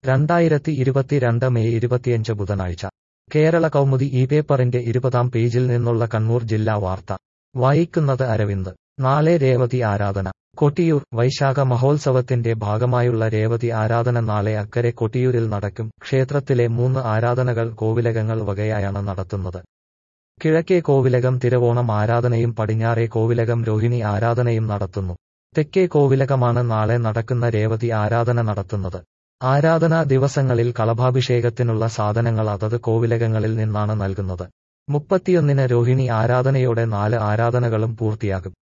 2022 May 25 ബുധനാഴ്ച കേരള കൗമുദി ഈ പേപ്പറിന്റെ 20-ാം പേജിൽ നിന്നുള്ള കണ്ണൂർ ജില്ലാ വാർത്ത വായിക്കുന്നത് അരവിന്ദ്. നാളെ രേവതി ആരാധന. കൊട്ടിയൂർ. വൈശാഖ മഹോത്സവത്തിന്റെ ഭാഗമായുള്ള രേവതി ആരാധന നാളെ അക്കരെ കൊട്ടിയൂരിൽ നടക്കും. ക്ഷേത്രത്തിലെ 3 ആരാധനകൾ കോവിലകങ്ങൾ വകയായാണ് നടത്തുന്നത്. കിഴക്കേ കോവിലകം തിരുവോണം ആരാധനയും പടിഞ്ഞാറേ കോവിലകം രോഹിണി ആരാധനയും നടത്തുന്നു. തെക്കേ കോവിലകമാണ് നാളെ നടക്കുന്ന രേവതി ആരാധന നടത്തുന്നത്. ആരാധനാ ദിവസങ്ങളിൽ കളഭാഭിഷേകത്തിനുള്ള സാധനങ്ങൾ അതത് കോവിലകങ്ങളിൽ നിന്നാണ് നൽകുന്നത്. 31-ന് രോഹിണി ആരാധനയോടെ 4 ആരാധനകളും പൂർത്തിയാകും.